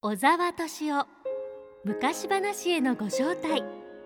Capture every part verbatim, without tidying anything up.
小沢敏夫昔話へのご招待。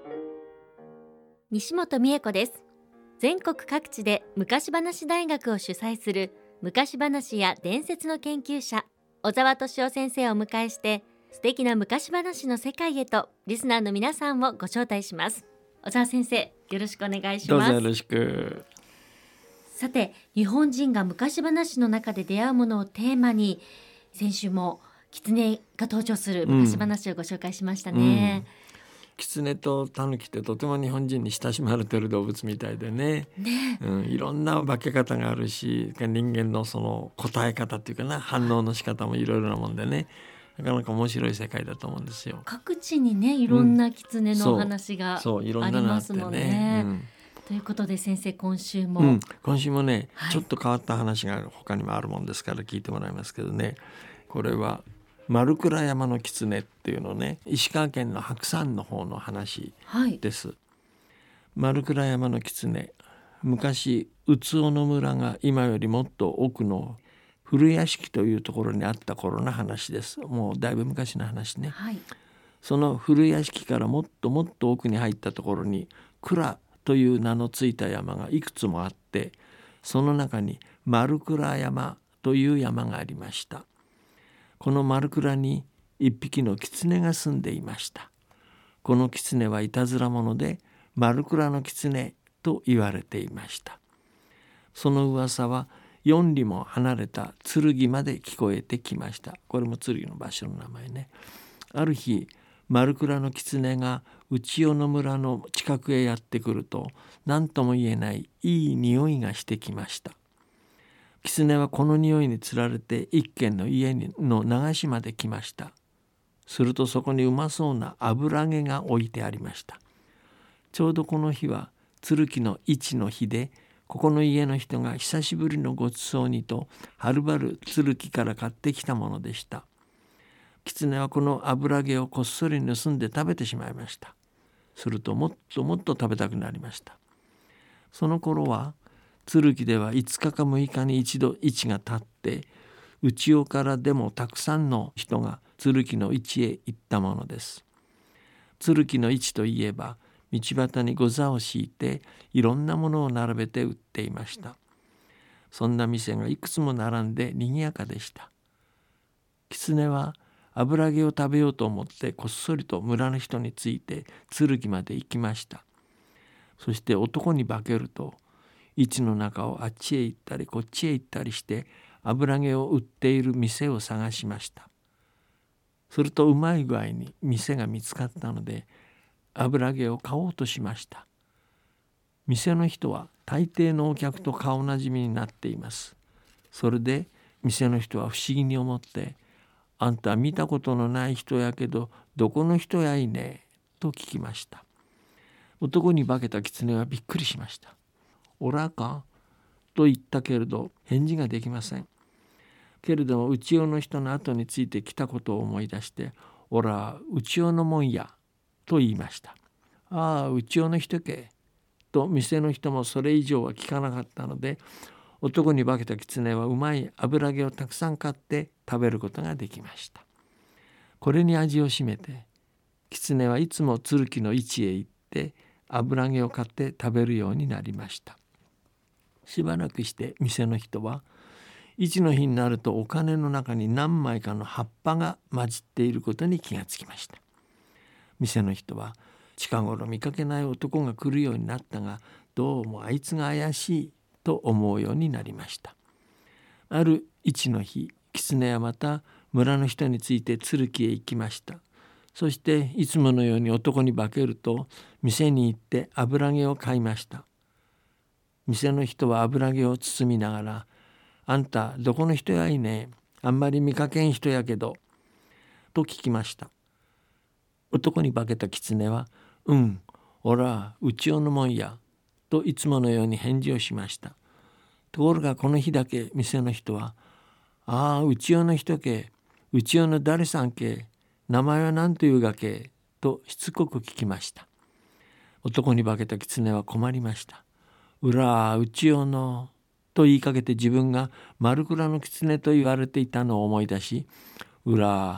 西本美恵子です。全国各地で昔話大学を主催する昔話や伝説の研究者小沢敏夫先生をお迎えして、素敵な昔話の世界へとリスナーの皆さんをご招待します。小沢先生、よろしくお願いします。 どうぞよろしく。 さて、日本人が昔話の中で出会うものをテーマに、先週も狐が登場する昔話をご紹介しましたね。 うん、狐と狸ってとても日本人に親しまれてる動物みたいでね、 ね、 うん、いろんな化け方があるし、人間のその答え方っていうかな、反応の仕方もいろいろなもんでね、なかなか面白い世界だと思うんですよ。 各地にね、いろんな狐のお話が、 うん、そう、そういろあんなのあってりますもんね。 ね、うん、 ということで先生、今週も、 うん、今週もね、 はい、 ちょっと変わった話が他にもあるもんですから聞いてもらいますけどね。これは丸倉山の狐っていうのね、石川県の白山の方の話です、はい、丸倉山の狐、昔宇津尾の村が今よりもっと奥の古屋敷というところにあった頃の話です。もうだいぶ昔の話ね、はい、その古屋敷からもっともっと奥に入ったところに倉という名のついた山がいくつもあって、その中に丸倉山という山がありました。この丸倉に一匹の狐が住んでいました。この狐はいたずら者で丸倉の狐と言われていました。その噂は四里も離れた剣まで聞こえてきました。これも剣の場所の名前ね。ある日、丸倉の狐が内尾の村の近くへやってくると、何とも言えないいい匂いがしてきました。狐はこの匂いにつられて一軒の家の流しまで来ました。するとそこにうまそうな油揚げが置いてありました。ちょうどこの日は鶴木の市の日で、ここの家の人が久しぶりのごちそうにとはるばる鶴木から買ってきたものでした。狐はこの油揚げをこっそり盗んで食べてしまいました。するともっともっと食べたくなりました。その頃は鶴木ではいつかかむいかに一度市が立って、内尾からでもたくさんの人が鶴木の市へ行ったものです。鶴木の市といえば、道端にご座を敷いていろんなものを並べて売っていました。そんな店がいくつも並んで賑やかでした。狐は油揚げを食べようと思ってこっそりと村の人について鶴木まで行きました。そして男に化けると、市の中をあっちへ行ったりこっちへ行ったりして油揚げを売っている店を探しました。するとうまい具合に店が見つかったので、油揚げを買おうとしました。店の人は大抵のお客と顔なじみになっています。それで店の人は不思議に思って、あんた見たことのない人やけどどこの人やいねと聞きました。男に化けた狐はびっくりしました。おらかと言ったけれど返事ができません。けれども内尾の人の後についてきたことを思い出して、おら内尾のもんやと言いました。ああ、内尾の人けと店の人もそれ以上は聞かなかったので、男に化けた狐はうまい油揚げをたくさん買って食べることができました。これに味をしめて、狐はいつも鶴木の市へ行って油揚げを買って食べるようになりました。しばらくして店の人は、市の日になるとお金の中に何枚かの葉っぱが混じっていることに気がつきました。店の人は、近頃見かけない男が来るようになったが、どうもあいつが怪しいと思うようになりました。ある市の日、狐はまた村の人について鶴木へ行きました。そしていつものように男に化けると店に行って油揚げを買いました。店の人は油揚げを包みながら、あんたどこの人やいね、あんまり見かけん人やけどと聞きました。男に化けた狐は、うん、おら内尾のもんやといつものように返事をしました。ところがこの日だけ店の人は、ああ内尾の人け、内尾の誰さんけ、名前は何というがけとしつこく聞きました。男に化けた狐は困りました。うら内尾のと言いかけて自分が丸倉の狐と言われていたのを思い出し、うら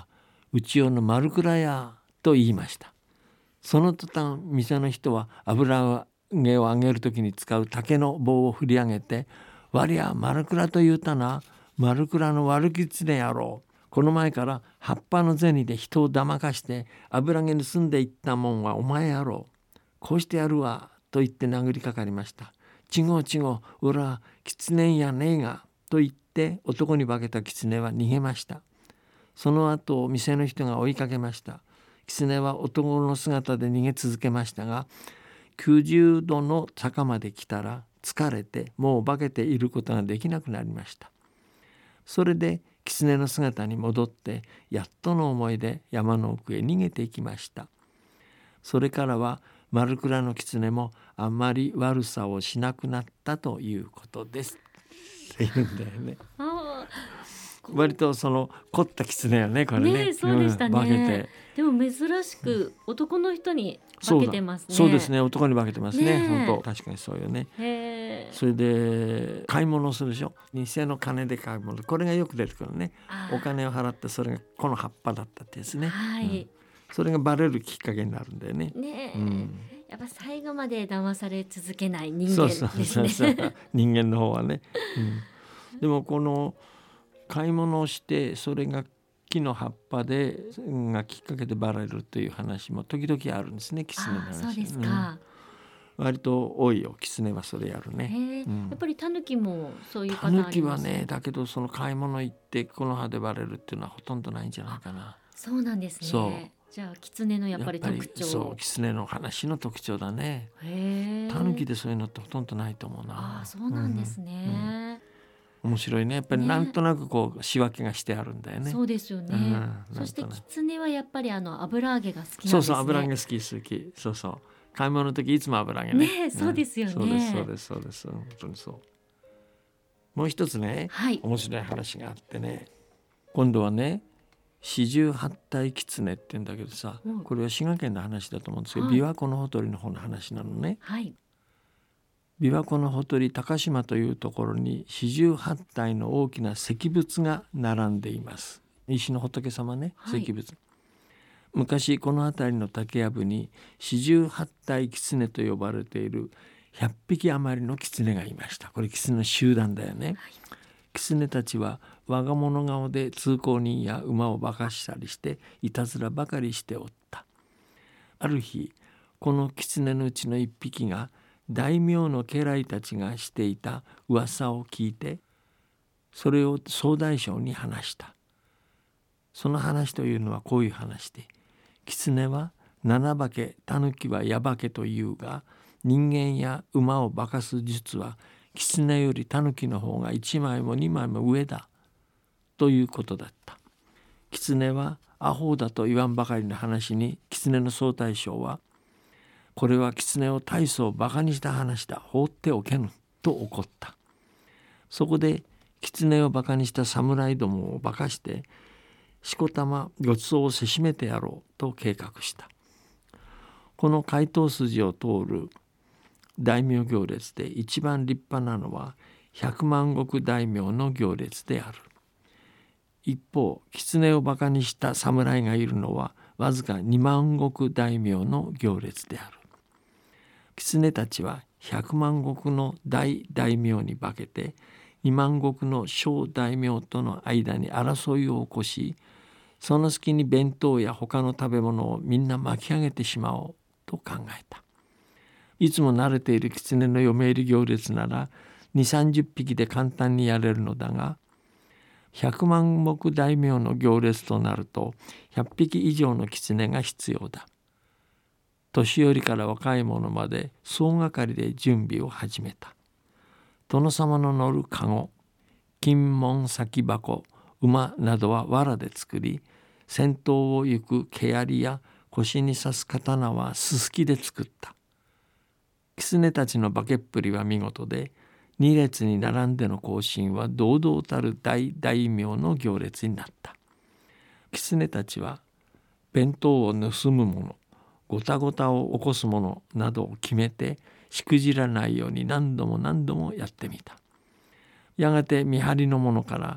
うちよの丸倉屋と言いました。その途端店の人は油揚げを揚げるときに使う竹の棒を振り上げて、わりゃ丸倉と言うたな、丸倉の悪狐やろう。この前から葉っぱの銭で人を騙かして油揚げ盗んでいったもんはお前やろう。こうしてやるわと言って殴りかかりました。ちごうちごう、おら狐やねえがと言って男に化けた狐は逃げました。その後店の人が追いかけました。狐は男の姿で逃げ続けましたが、きゅうじゅうどの坂まで来たら疲れてもう化けていることができなくなりました。それで狐の姿に戻ってやっとの思いで山の奥へ逃げていきました。それからは丸倉の狐もあんまり悪さをしなくなったということですって言うんだよね。割とその凝った狐よね、これね。 ね、そうでしたね、 うん、化けて。 でも珍しく男の人に化けてますね。 そうだ、そうですね、男に化けてますね。 ね、 本当確かにそうよね。 へ、 それで買い物をするでしょ。偽の金で買い物、これがよく出てくるね。お金を払ってそれがこの葉っぱだったってやつね、 はい、うん、 それがバレるきっかけになるんだよね。 ね、 うん、 やっぱ最後まで騙され続けない人間ですね。そうそうそうそう人間の方はね、うん、でもこの買い物をしてそれが木の葉っぱでがきっかけでバレるという話も時々あるんですね、狐の話。 あ、そうですか、 うん、割と多いよ、狐はそれやるね、 うん、やっぱりタヌキもそういうパターンあります。 タヌキはね、だけどその買い物行ってこの葉でバレるっていうのはほとんどないんじゃないかな。 そうなんですね。そう、じゃあ狐のやっぱり特徴。 そう、狐の話の特徴だね。タヌキでそういうのってほとんどないと思うな。 あ、そうなんですね、うんうん、 面白いね。やっぱりなんとなくこう仕分けがしてあるんだよね。 そうですよね、うん、そして狐はやっぱりあの油揚げが好きなんですね。 そうそう、油揚げ好き好き。そうそう、買い物の時いつも油揚げね。 ね、そうですよね、うん、 そうですそうですそうです、本当にそう。もう一つね、はい、面白い話があってね、今度はね、四十八体狐って言うんだけどさ、うん、これは滋賀県の話だと思うんですけど、はい、琵琶湖のほとりの方の話なのね、はい、琵琶湖のほとり高島というところに四十八体の大きな石仏が並んでいます。石の仏様ね、はい、石仏。昔この辺りの竹やぶに四十八体狐と呼ばれているひゃっぴき余りの狐がいました。これ狐の集団だよね、はい、狐たちは我が物顔で通行人や馬を化かしたりしていたずらばかりしておった。ある日この狐のうちの一匹が大名の家来たちがしていた噂を聞いて、それを総大将に話した。その話というのはこういう話で、狐は七化け、狸は矢化けというが、人間や馬を化かす術は狐より狸の方が一枚も二枚も上だということだった。狐はアホだと言わんばかりの話に、狐の総大将は、これは狐を大層バカにした話だ、放っておけぬと怒った。そこで狐をバカにした侍どもを化かしてしこたまごちそうをせしめてやろうと計画した。この街頭筋を通る大名行列で一番立派なのは百万石大名の行列である。一方、狐をバカにした侍がいるのはわずか二万石大名の行列である。狐たちは百万石の大大名に化けて二万石の小大名との間に争いを起こし、その隙に弁当や他の食べ物をみんな巻き上げてしまおうと考えた。いつも慣れている狐の嫁入り行列なら二三十匹で簡単にやれるのだが、百万石大名の行列となると百匹以上の狐が必要だ。年寄りから若い者まで総がかりで準備を始めた。殿様の乗る籠、金門先箱、馬などは藁で作り、先頭を行く毛槍や腰に刺す刀はすすきで作った。狐たちの化けっぷりは見事で、二列に並んでの行進は堂々たる大大名の行列になった。狐たちは弁当を盗む者、ごたごたを起こす者などを決めてしくじらないように何度も何度もやってみた。やがて見張りの者から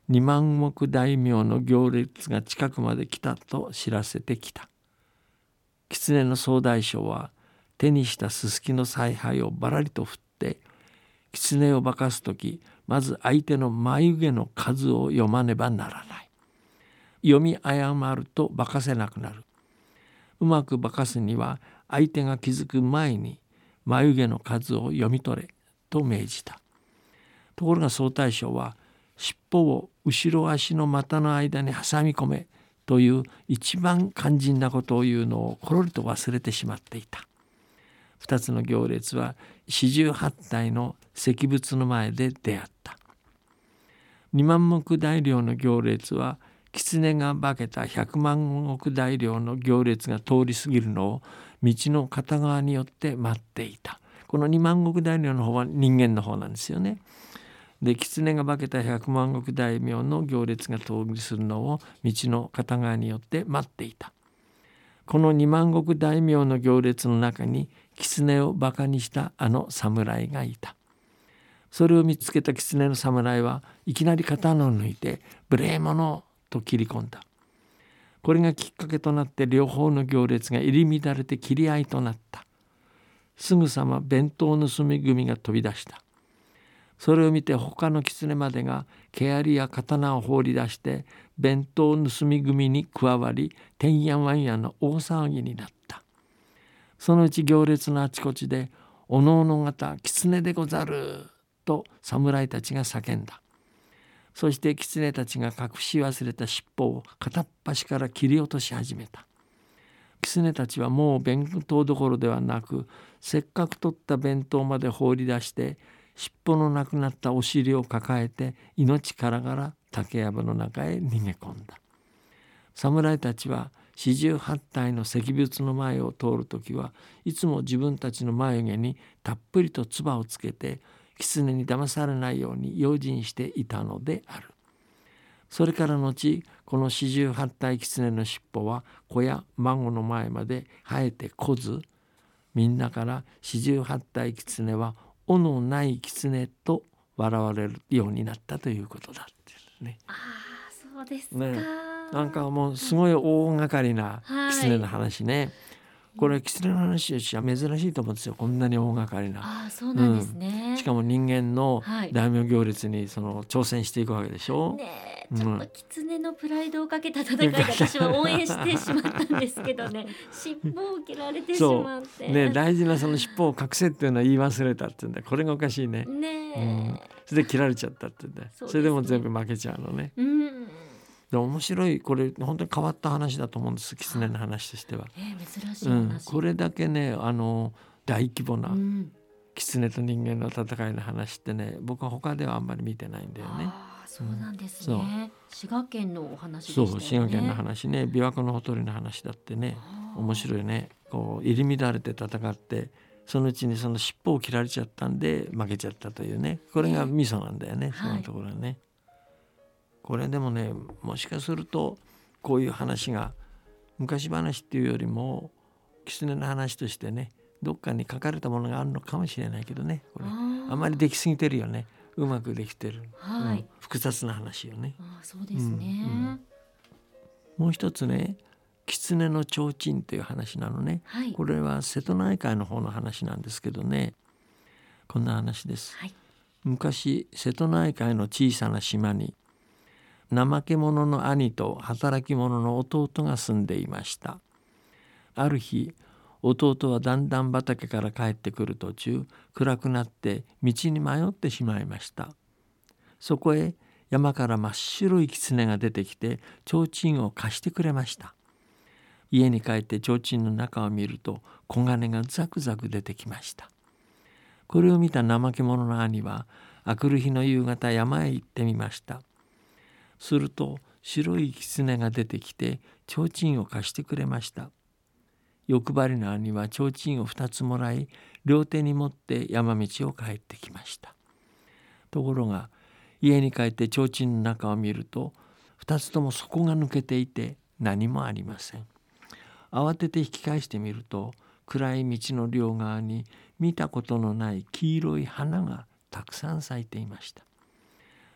二万石大名の行列が近くまで来たと知らせてきた。狐の総大将は手にしたすすきの采配をばらりと振って、狐を化かすとき、まず相手の眉毛の数を読まねばならない。読み誤ると化かせなくなる。うまく化かすには相手が気づく前に眉毛の数を読み取れと命じた。ところが総大将は尻尾を後ろ足の股の間に挟み込めという一番肝心なことを言うのをころりと忘れてしまっていた。二つの行列は四十八体の石仏の前で出会った。二万石大領の行列は狐が化けた百万石大領の行列が通り過ぎるのを道の片側によって待っていた。この二万石大領の方は人間の方なんですよね。で、狐が化けた百万石大名の行列が通りするのを道の片側によって待っていた。この二万石大名の行列の中に狐をバカにしたあの侍がいた。それを見つけた狐の侍はいきなり刀を抜いて無礼者と切り込んだ。これがきっかけとなって両方の行列が入り乱れて切り合いとなった。すぐさま弁当盗み組が飛び出した。それを見て他の狐までが毛槍や刀を放り出して弁当盗み組に加わり、てんやわんやの大騒ぎになった。そのうち行列のあちこちでおのおの方狐でござると侍たちが叫んだ。そして狐たちが隠し忘れた尻尾を片っ端から切り落とし始めた。狐たちはもう弁当どころではなく、せっかく取った弁当まで放り出して尻尾のなくなったお尻を抱えて命からがら竹やぶの中へ逃げ込んだ。侍たちは四十八体の石仏の前を通るときはいつも自分たちの眉毛にたっぷりと唾をつけて狐に騙されないように用心していたのである。それから後、この四十八体狐の尻尾は子や孫の前まで生えてこず、みんなから四十八体狐は尾のない狐と笑われるようになったということだってね。 ああ、そうですか、 ね、なんかもうすごい大掛かりな狐の話ね、はい、これ狐の話としては珍しいと思うんですよ。こんなに大掛かりな。 ああ、そうなんですね、 うん、しかも人間の大名行列にその挑戦していくわけでしょ、 ねえ、ちょっと狐のプライドをかけた戦いで私は応援してしまったんですけどね尻尾を切られてしまって、 ね、大事なその尻尾を隠せっていうのは言い忘れたって言うんだ。これがおかしいね。 ねえ、 うん、それで切られちゃったって言うんだ。 そ, ね、それでも全部負けちゃうのね。 うん、 で面白い、これ本当に変わった話だと思うんです。狐の話としては、 えー、珍しい話、 うん、これだけね、あの大規模な狐と人間の戦いの話ってね、僕は他ではあんまり見てないんだよね。 あ、そうなんですね、うん、滋賀県のお話でしたよね。 そう、滋賀県の話ね、琵琶湖のほとりの話だってね、面白いね。こう入り乱れて戦ってそのうちにその尻尾を切られちゃったんで負けちゃったというね、これがミソなんだよね、そのところはね、はい、これでもね、もしかするとこういう話が昔話っていうよりも狐の話としてね、どっかに書かれたものがあるのかもしれないけどね、これ あ, あまりできすぎてるよね。うまくできてる、はい、うん、複雑な話よね。 あ、そうですね、うんうん、 もう一つね、狐の提灯という話なのね、はい、これは瀬戸内海の方の話なんですけどね、こんな話です、はい、昔瀬戸内海の小さな島に怠け者の兄と働き者の弟が住んでいました。ある日、弟は段々畑から帰ってくる途中、暗くなって道に迷ってしまいました。そこへ山から真っ白い狐が出てきて提灯を貸してくれました。家に帰って提灯の中を見ると黄金がザクザク出てきました。これを見た怠け者の兄は明くる日の夕方山へ行ってみました。すると白い狐が出てきて提灯を貸してくれました。欲張りの兄は提灯を二つもらい、両手に持って山道を帰ってきました。ところが家に帰って提灯の中を見ると二つとも底が抜けていて何もありません。慌てて引き返してみると、暗い道の両側に見たことのない黄色い花がたくさん咲いていました。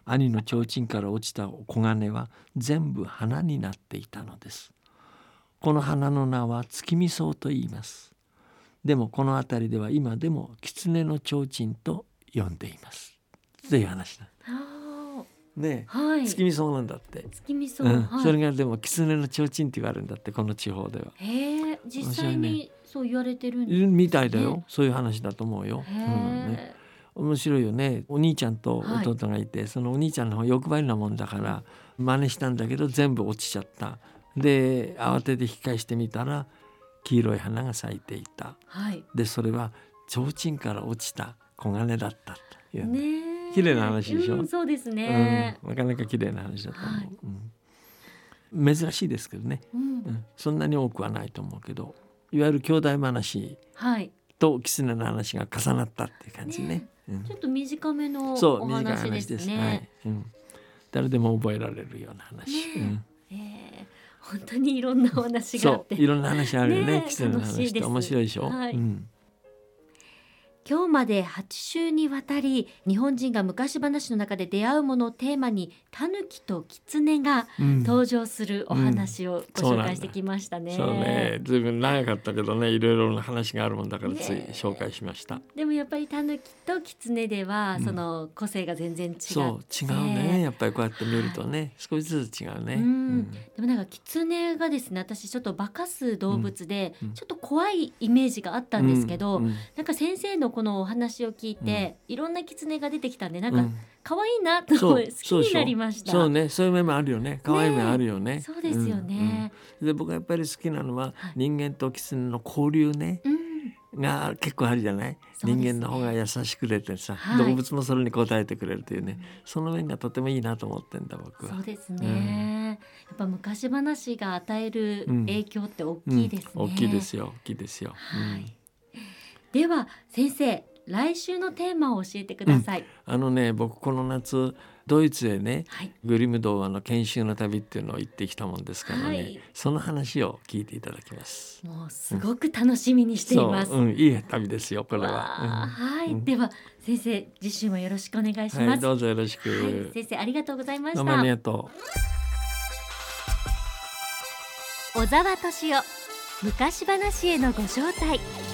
兄の提灯から落ちた黄金は全部花になっていたのです。この花の名は月見草と言います。でもこの辺りでは今でも狐の提灯と呼んでいますという話だ。ね、はい、月見草なんだって。 月見草、 うんはい、 それがでも狐の提灯って言われるんだって、この地方では。 へえ、実際にそう言われてるんですね、みたいだよ。そういう話だと思うよ。うんね、面白いよね。お兄ちゃんと弟がいて、はい、そのお兄ちゃんの方欲張りなもんだから真似したんだけど全部落ちちゃった。で慌てて引き返してみたら黄色い花が咲いていた、はい、でそれは提灯から落ちた黄金だったというね。綺麗な話でしょ、 うん、そうですね、 うん、なかなか綺麗な話だと思う、はい、うん、珍しいですけどね、うんうん、そんなに多くはないと思うけど、いわゆる兄弟話と狐の話が重なったっていう感じね、ね、 うん、ちょっと短めのお話ですね。 はい、うん、誰でも覚えられるような話、ね、うん、 えー、本当にいろんなお話があって、 そういろんな話あるよね。狐の話って面白いでしょ、はい、うん、 今日まではち週にわたり日本人が昔話の中で出会うものをテーマにタヌキとキツネが登場するお話をご紹介してきましたね、 うんうん、そうね、ずいぶん長かったけどね、いろいろな話があるもんだからつい紹介しました、ね、 でもやっぱりタヌキとキツネではその個性が全然違って、 うん、そう違うね、やっぱりこうやって見るとね、はい、少しずつ違うね、うんうん、 でもなんかキツネがですね、私ちょっと化かす動物でちょっと怖いイメージがあったんですけど、うんうん、なんか先生のこのお話を聞いて、うん、いろんなキツネが出てきたんでなんか可愛いなと思って好きになりました。 そうそうそうね、そういう面もあるよね。可愛い面あるよね。 そうですよね、 うんうん、で僕がやっぱり好きなのは、はい、人間とキツネの交流ね、うん、が結構あるじゃない、ね、人間の方が優しくれてさ、はい、動物もそれに応えてくれるというね、うん、その面がとてもいいなと思ってんだ僕は。 そうですね、うん、やっぱ昔話が与える影響って大きいですね、 うんうん、大きいですよ、大きいですよ、 はい、うん、では先生、来週のテーマを教えてください、うん、 あのね、僕この夏ドイツへね、はい、グリム童話の研修の旅っていうのを行ってきたもんですからね、はい、その話を聞いていただきます。 もうすごく楽しみにしています、 うん、そう、うん、いい旅ですよこれは、 うん、はい、うん、では先生次週もよろしくお願いします、はい、 どうぞよろしく、はい、 先生ありがとうございました。 どうもありがとう。小沢敏夫、昔話へのご招待。